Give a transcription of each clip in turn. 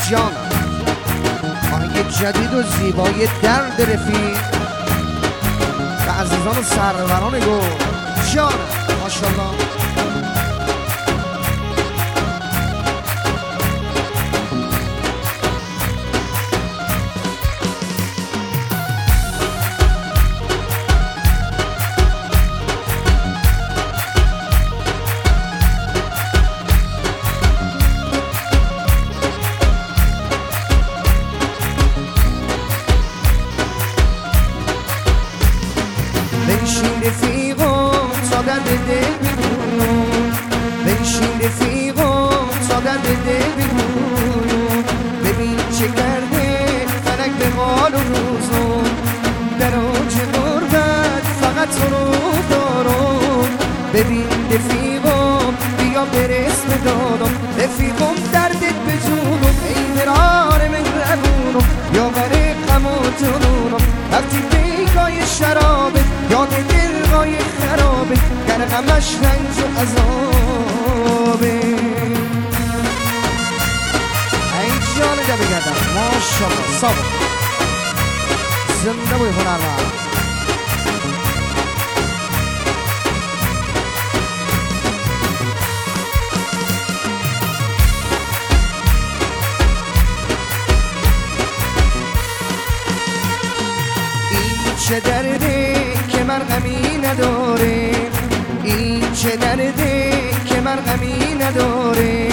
جانم آهنگ جدید و زیبای درد رفیق و عزیزان و سروران گل جانم ماشاءالله. بنشین رفیقم تا درد دل بگویم، بنشین رفیقم تا درد دل بگویم، ببین چه کرده فلک به حال و روزم، در اوج غربت فقط تو رو دارم. ببین رفیقم بیا برس به دادم، رفیقم دردت به جونم، ای مرار مهربونم یا غریقم و جنونم. وقتی پیکای شرابه یاد دلهای خرابه، گرغمش رنج و عذابه. ای جان جا بگردم ماشاءالله صابر زنده بوی هنرمند. چه درده که مرهمی نداره، این چه درده که مرهمی نداره،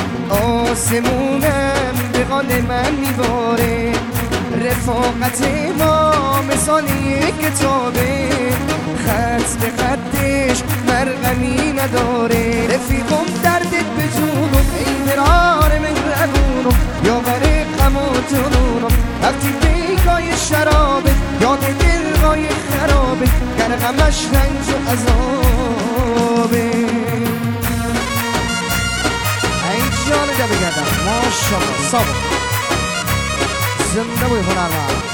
آسمونم به قال من میباره، رفاقت ما مثال یک کتابه، خط به خطش مرهمی نداره. رفیقم دردت به جونم، ای مرار مهربونم یا غریقم و جنونم. وقتی پیکای شرابه یاد دلهای خرابه، گرغمش رنج و عذابه. ای جان جا بگردم ماشاءالله صابر زنده بوی هنرمند.